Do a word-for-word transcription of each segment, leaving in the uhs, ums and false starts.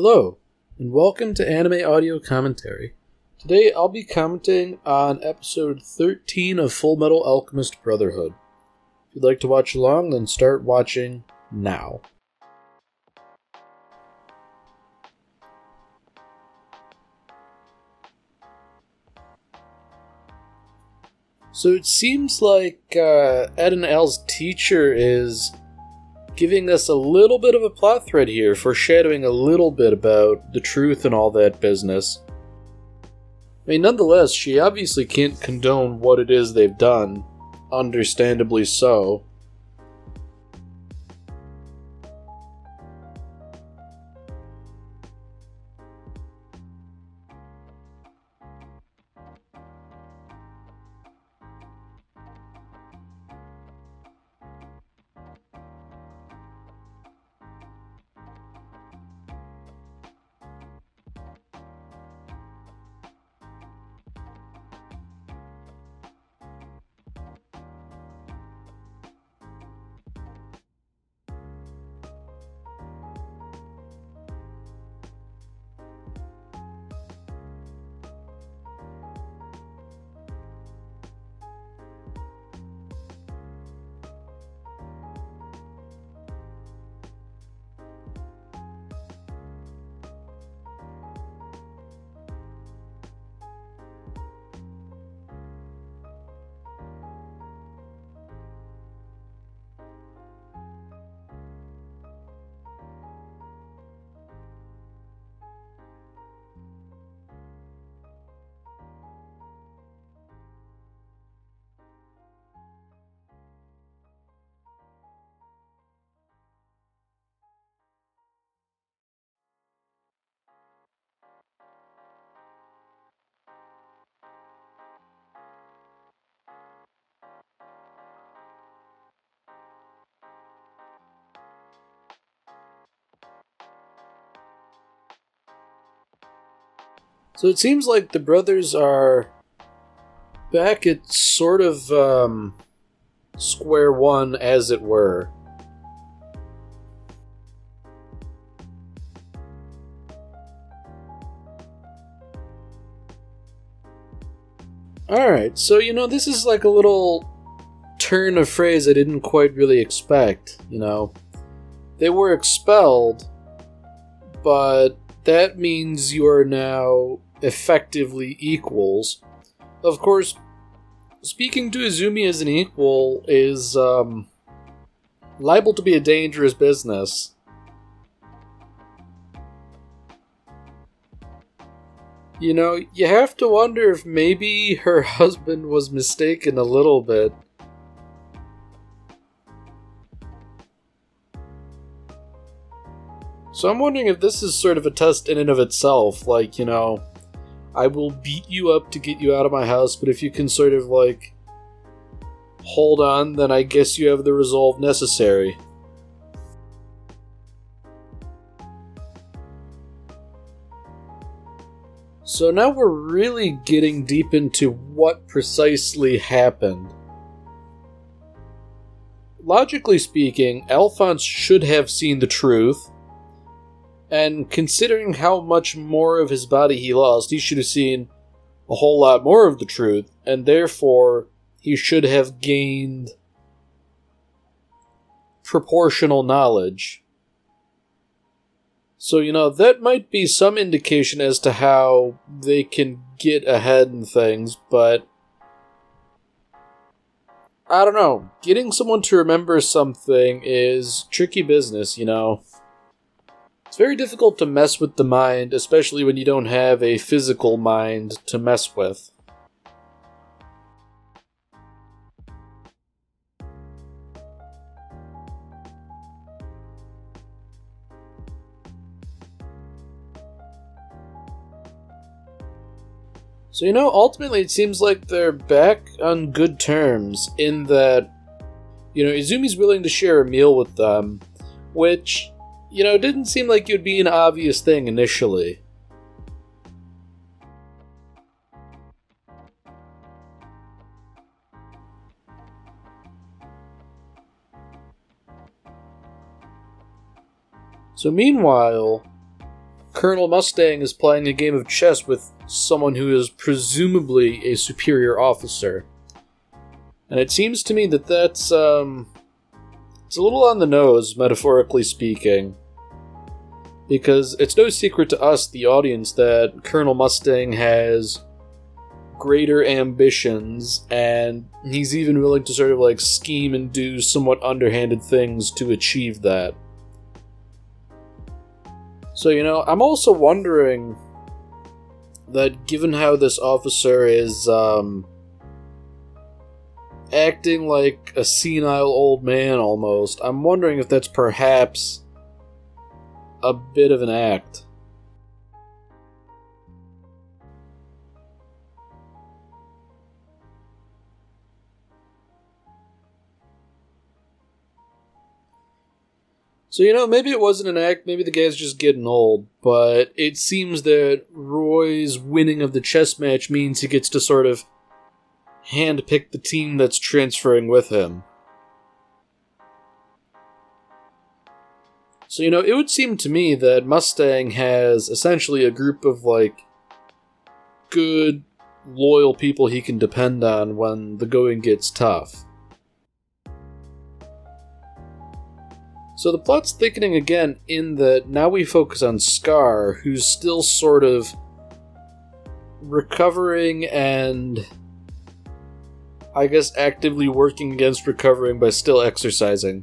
Hello, and welcome to Anime Audio Commentary. Today I'll be commenting on episode thirteen of Full Metal Alchemist Brotherhood. If you'd like to watch along, then start watching now. So it seems like uh, Ed and Al's teacher is giving us a little bit of a plot thread here, foreshadowing a little bit about the truth and all that business. I mean, nonetheless, she obviously can't condone what it is they've done, understandably so. So it seems like the brothers are back at sort of um, square one, as it were. Alright, so you know, this is like a little turn of phrase I didn't quite really expect, you know. They were expelled, but that means you are now effectively equals. Of course, speaking to Izumi as an equal is um, liable to be a dangerous business. You know, you have to wonder if maybe her husband was mistaken a little bit. So I'm wondering if this is sort of a test in and of itself, like, you know, I will beat you up to get you out of my house, but if you can sort of, like, hold on, then I guess you have the resolve necessary. So now we're really getting deep into what precisely happened. Logically speaking, Alphonse should have seen the truth. And considering how much more of his body he lost, he should have seen a whole lot more of the truth, and therefore he should have gained proportional knowledge. So, you know, that might be some indication as to how they can get ahead in things, but I don't know. Getting someone to remember something is tricky business, you know. It's very difficult to mess with the mind, especially when you don't have a physical mind to mess with. So, you know, ultimately it seems like they're back on good terms in that, you know, Izumi's willing to share a meal with them, which, you know, didn't seem like it would be an obvious thing initially. So meanwhile, Colonel Mustang is playing a game of chess with someone who is presumably a superior officer. And it seems to me that that's, um... it's a little on the nose, metaphorically speaking. Because it's no secret to us, the audience, that Colonel Mustang has greater ambitions, and he's even willing to sort of, like, scheme and do somewhat underhanded things to achieve that. So, you know, I'm also wondering that given how this officer is, um, acting like a senile old man almost, I'm wondering if that's perhaps a bit of an act. So, you know, maybe it wasn't an act, maybe the guy's just getting old, but it seems that Roy's winning of the chess match means he gets to sort of handpick the team that's transferring with him. So, you know, it would seem to me that Mustang has essentially a group of, like, good, loyal people he can depend on when the going gets tough. So the plot's thickening again in that now we focus on Scar, who's still sort of recovering and, I guess, actively working against recovering by still exercising.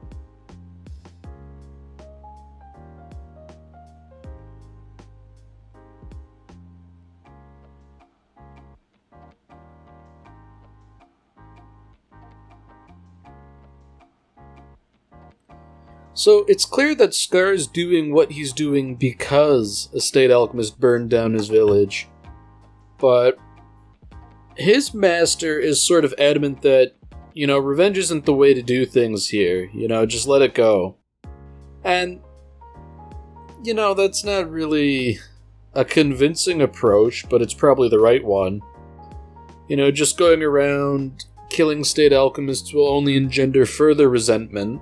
So, it's clear that Scar's doing what he's doing because a state alchemist burned down his village. But his master is sort of adamant that, you know, revenge isn't the way to do things here. You know, just let it go. And, you know, that's not really a convincing approach, but it's probably the right one. You know, just going around killing state alchemists will only engender further resentment.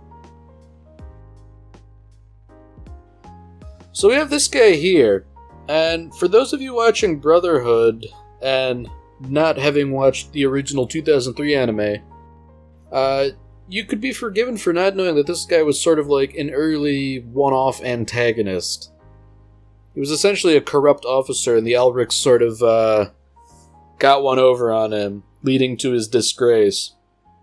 So we have this guy here, and for those of you watching Brotherhood and not having watched the original two thousand three anime, uh, you could be forgiven for not knowing that this guy was sort of like an early one-off antagonist. He was essentially a corrupt officer, and the Elrics sort of uh, got one over on him, leading to his disgrace.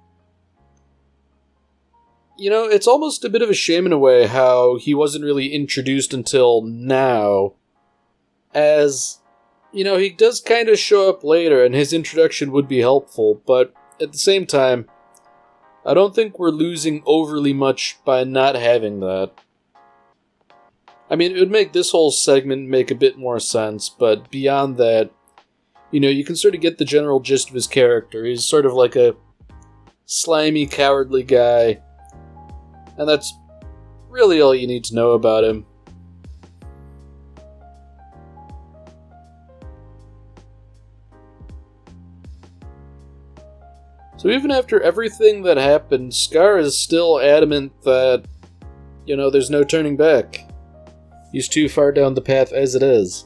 You know, it's almost a bit of a shame in a way how he wasn't really introduced until now, as, you know, he does kind of show up later, and his introduction would be helpful, but at the same time, I don't think we're losing overly much by not having that. I mean, it would make this whole segment make a bit more sense, but beyond that, you know, you can sort of get the general gist of his character. He's sort of like a slimy, cowardly guy. And that's really all you need to know about him. So even after everything that happened, Scar is still adamant that, you know, there's no turning back. He's too far down the path as it is.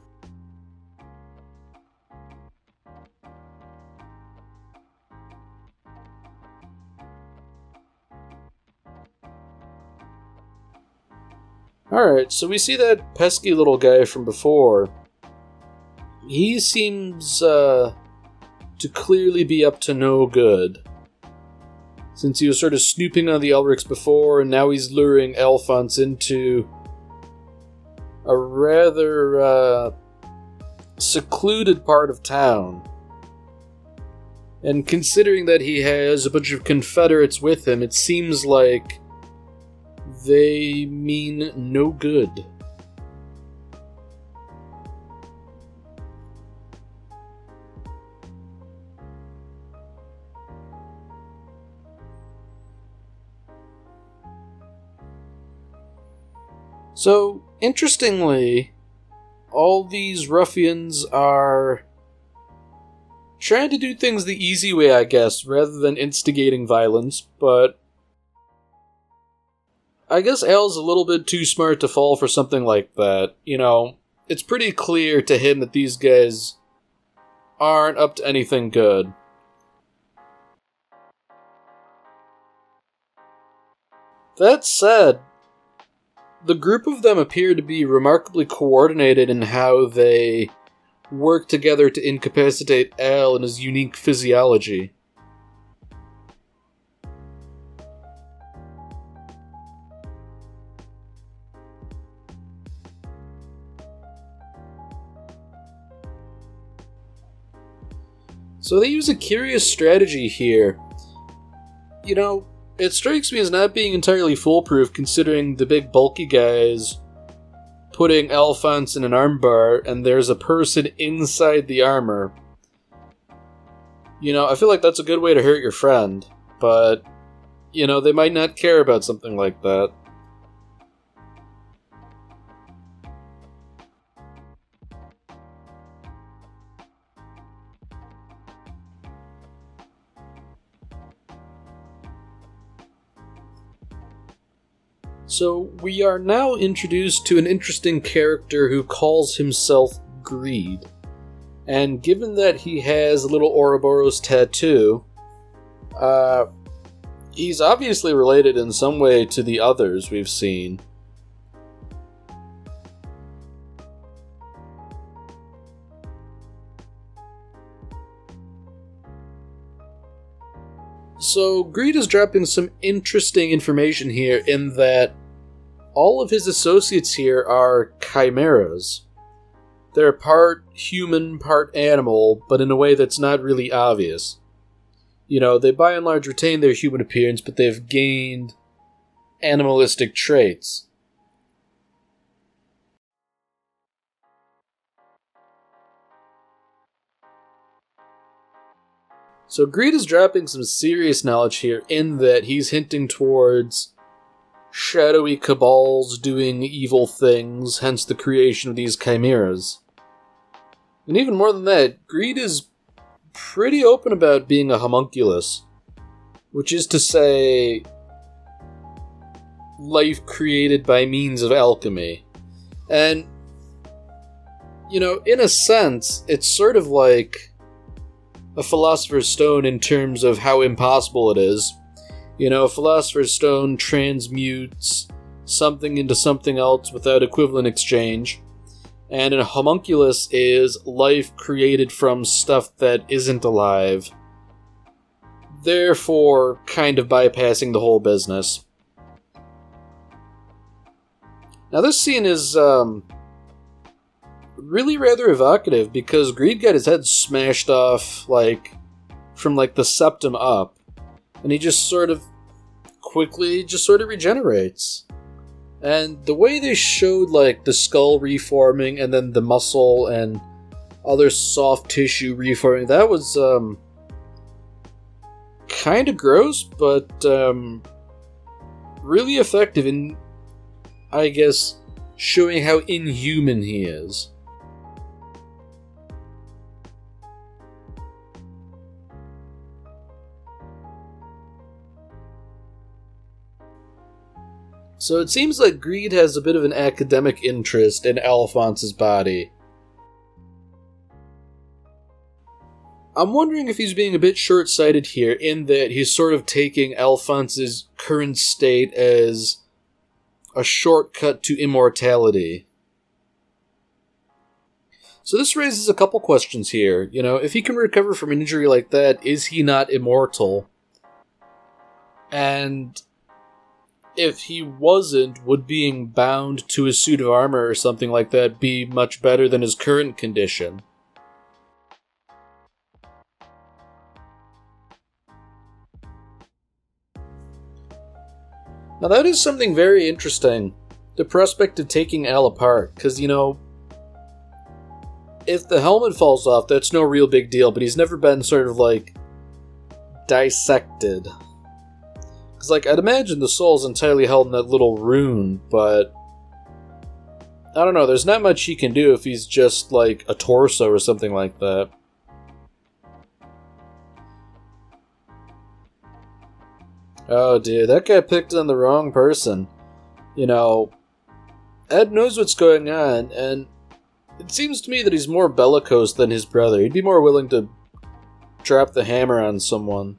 Alright, so we see that pesky little guy from before. He seems uh, to clearly be up to no good. Since he was sort of snooping on the Elrics before, and now he's luring Alphonse into a rather uh, secluded part of town. And considering that he has a bunch of Confederates with him, it seems like they mean no good. So, interestingly, all these ruffians are trying to do things the easy way, I guess, rather than instigating violence, but I guess Al's a little bit too smart to fall for something like that. You know, it's pretty clear to him that these guys aren't up to anything good. That said, the group of them appear to be remarkably coordinated in how they work together to incapacitate Al and his unique physiology. So they use a curious strategy here. You know, it strikes me as not being entirely foolproof considering the big bulky guys putting Alphonse in an armbar and there's a person inside the armor. You know, I feel like that's a good way to hurt your friend, but, you know, they might not care about something like that. So, we are now introduced to an interesting character who calls himself Greed. And given that he has a little Ouroboros tattoo, uh, he's obviously related in some way to the others we've seen. So, Greed is dropping some interesting information here in that all of his associates here are chimeras. They're part human, part animal, but in a way that's not really obvious. You know, they by and large retain their human appearance, but they've gained animalistic traits. So Greed is dropping some serious knowledge here in that he's hinting towards shadowy cabals doing evil things, hence the creation of these chimeras. And even more than that, Greed is pretty open about being a homunculus, which is to say, life created by means of alchemy. And, you know, in a sense, it's sort of like a Philosopher's Stone in terms of how impossible it is. You know, a Philosopher's Stone transmutes something into something else without equivalent exchange, and a homunculus is life created from stuff that isn't alive, therefore kind of bypassing the whole business. Now this scene is, um... really rather evocative because Greed got his head smashed off, like, from, like, the septum up. And he just sort of quickly just sort of regenerates. And the way they showed, like, the skull reforming and then the muscle and other soft tissue reforming, that was, um, kind of gross, but, um, really effective in, I guess, showing how inhuman he is. So it seems like Greed has a bit of an academic interest in Alphonse's body. I'm wondering if he's being a bit short-sighted here, in that he's sort of taking Alphonse's current state as a shortcut to immortality. So this raises a couple questions here. You know, if he can recover from an injury like that, is he not immortal? And if he wasn't, would being bound to a suit of armor or something like that be much better than his current condition? Now that is something very interesting. The prospect of taking Al apart, because, you know, if the helmet falls off, that's no real big deal, but he's never been sort of, like, dissected. Because, like, I'd imagine the soul's entirely held in that little rune, but I don't know, there's not much he can do if he's just, like, a torso or something like that. Oh, dude, that guy picked on the wrong person. You know, Ed knows what's going on, and it seems to me that he's more bellicose than his brother. He'd be more willing to drop the hammer on someone.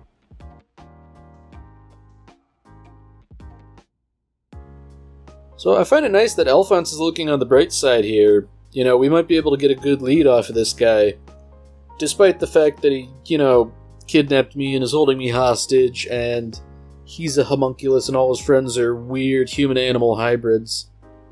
So I find it nice that Alphonse is looking on the bright side here. You know, we might be able to get a good lead off of this guy. Despite the fact that he, you know, kidnapped me and is holding me hostage, and he's a homunculus and all his friends are weird human-animal hybrids.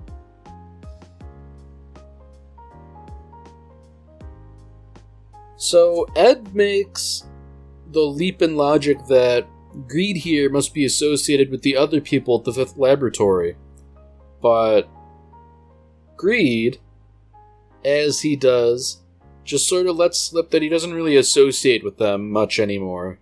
So Ed makes the leap in logic that Greed here must be associated with the other people at the Fifth Laboratory. But Greed, as he does, just sort of lets slip that he doesn't really associate with them much anymore.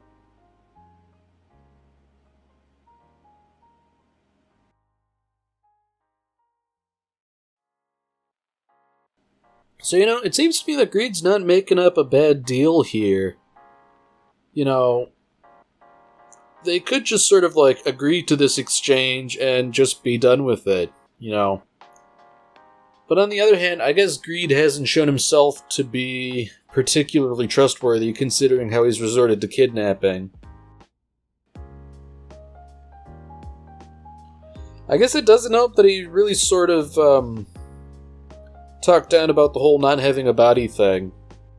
So, you know, it seems to me that Greed's not making up a bad deal here. You know, they could just sort of, like, agree to this exchange and just be done with it, you know. But on the other hand, I guess Greed hasn't shown himself to be particularly trustworthy, considering how he's resorted to kidnapping. I guess it doesn't help that he really sort of, um... talked down about the whole not having a body thing.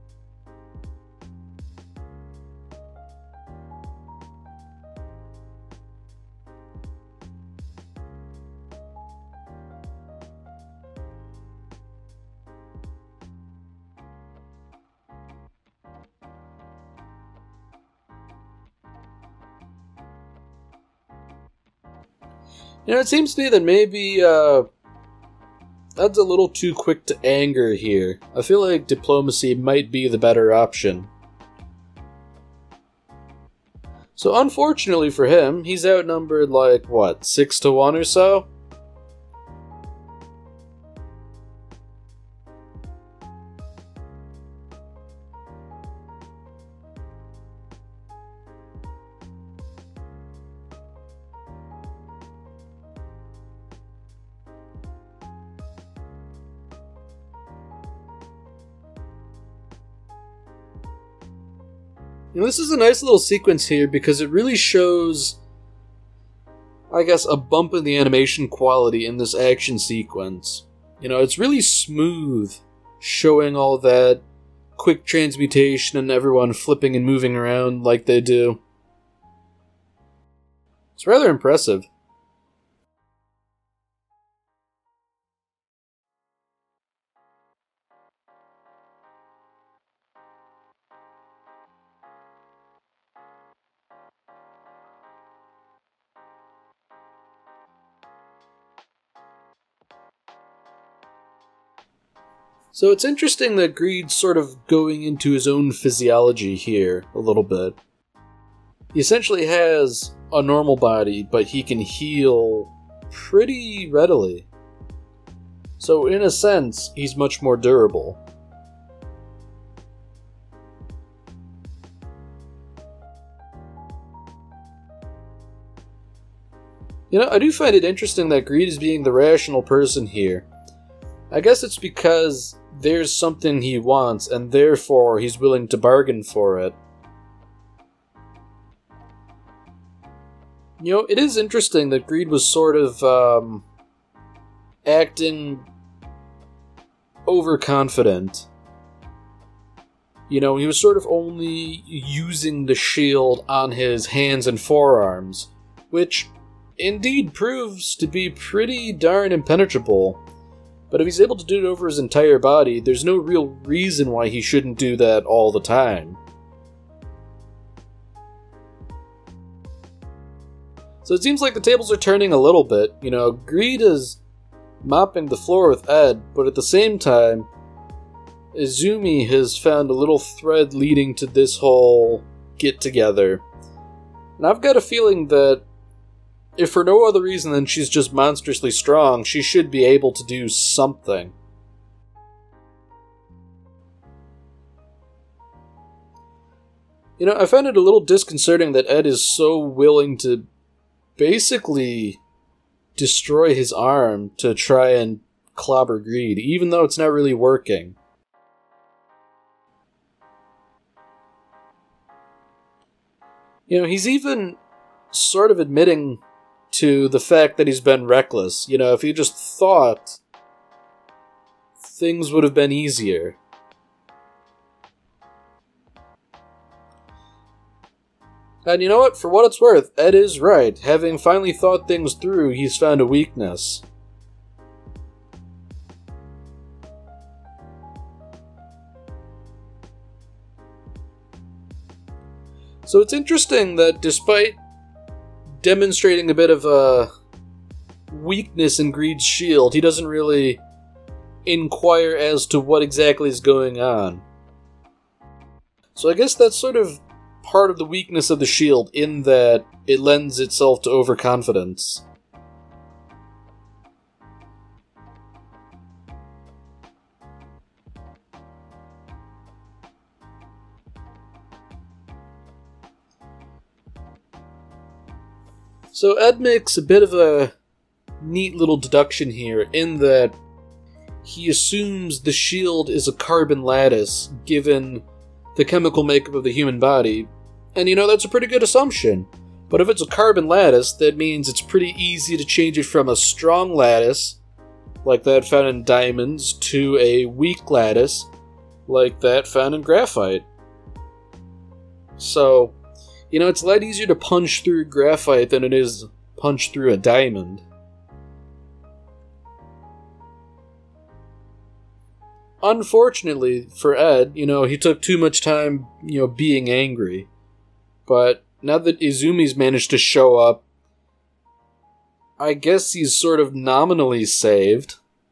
You know, it seems to me that maybe, uh... Ed's a little too quick to anger here. I feel like diplomacy might be the better option. So unfortunately for him, he's outnumbered like, what, six to one or so? You know, this is a nice little sequence here because it really shows, I guess, a bump in the animation quality in this action sequence. You know, it's really smooth, showing all that quick transmutation and everyone flipping and moving around like they do. It's rather impressive. So it's interesting that Greed's sort of going into his own physiology here a little bit. He essentially has a normal body, but he can heal pretty readily. So in a sense, he's much more durable. You know, I do find it interesting that Greed is being the rational person here. I guess it's because there's something he wants, and therefore he's willing to bargain for it. You know, it is interesting that Greed was sort of, um, acting overconfident. You know, he was sort of only using the shield on his hands and forearms, which indeed proves to be pretty darn impenetrable. But if he's able to do it over his entire body, there's no real reason why he shouldn't do that all the time. So it seems like the tables are turning a little bit. You know, Greed is mopping the floor with Ed, but at the same time, Izumi has found a little thread leading to this whole get-together. And I've got a feeling that if for no other reason than she's just monstrously strong, she should be able to do something. You know, I find it a little disconcerting that Ed is so willing to basically destroy his arm to try and clobber Greed, even though it's not really working. You know, he's even sort of admitting to the fact that he's been reckless. You know, if he just thought, things would have been easier. And you know what? For what it's worth, Ed is right. Having finally thought things through, he's found a weakness. So it's interesting that despite demonstrating a bit of a weakness in Greed's shield, he doesn't really inquire as to what exactly is going on. So I guess that's sort of part of the weakness of the shield, in that it lends itself to overconfidence. So Ed makes a bit of a neat little deduction here, in that he assumes the shield is a carbon lattice, given the chemical makeup of the human body. And you know, that's a pretty good assumption. But if it's a carbon lattice, that means it's pretty easy to change it from a strong lattice, like that found in diamonds, to a weak lattice, like that found in graphite. So, you know, it's a lot easier to punch through graphite than it is punch through a diamond. Unfortunately for Ed, you know, he took too much time, you know, being angry. But now that Izumi's managed to show up, I guess he's sort of nominally saved.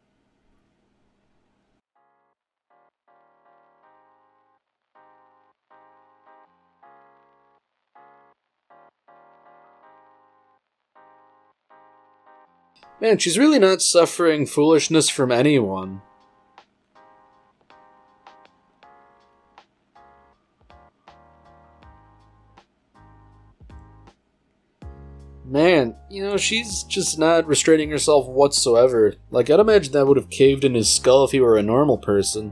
Man, she's really not suffering foolishness from anyone. Man, you know, she's just not restraining herself whatsoever. Like, I'd imagine that would have caved in his skull if he were a normal person.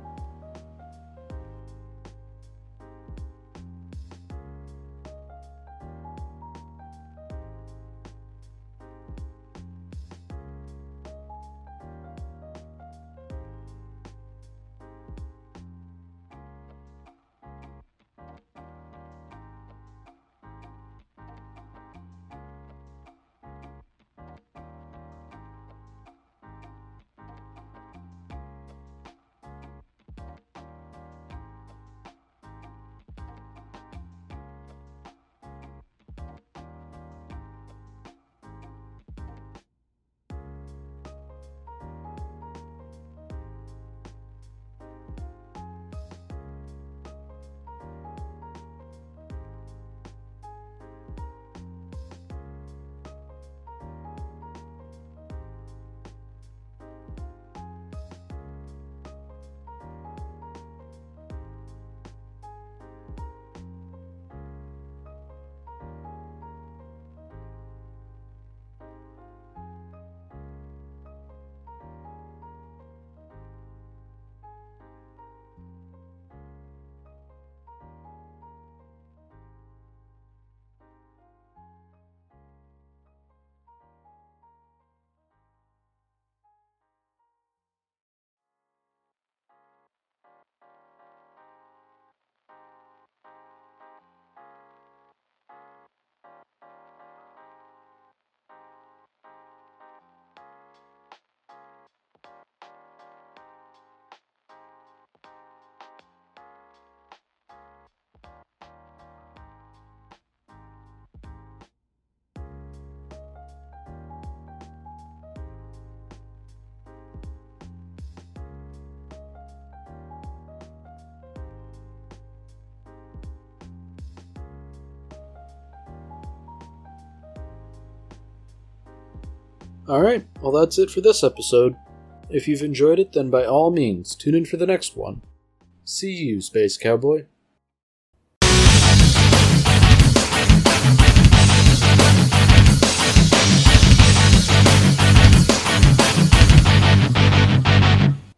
Alright, well that's it for this episode. If you've enjoyed it, then by all means, tune in for the next one. See you, Space Cowboy.